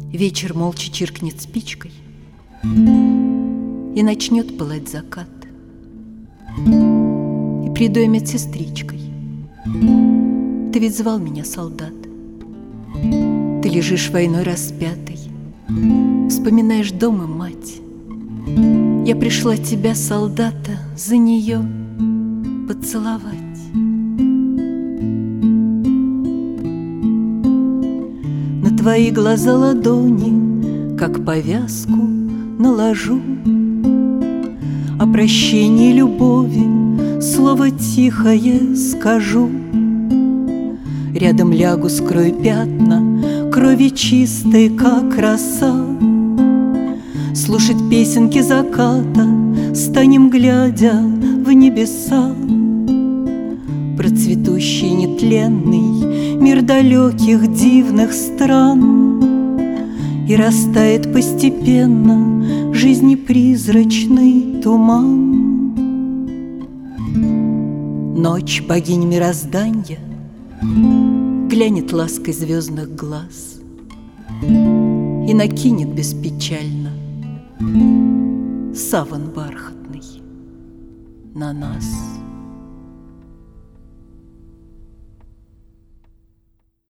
Вечер молча чиркнет спичкой, и начнет пылать закат. И приду я медсестричкой. Ты ведь звал меня, солдат. Ты лежишь войной распятый, вспоминаешь дом и мать. Я пришла тебя, солдата, за нее поцеловать. На твои глаза ладони, как повязку, наложу. О прощении любови слово тихое скажу. Рядом лягу, скрою пятна крови чистой, как роса. Слушать песенки заката станем, глядя в небеса. Про цветущий нетленный мир далеких дивных стран. И растает постепенно жизни призрачный туман. Ночь богинь мирозданья глянет лаской звездных глаз и накинет беспечально саван бархатный на нас.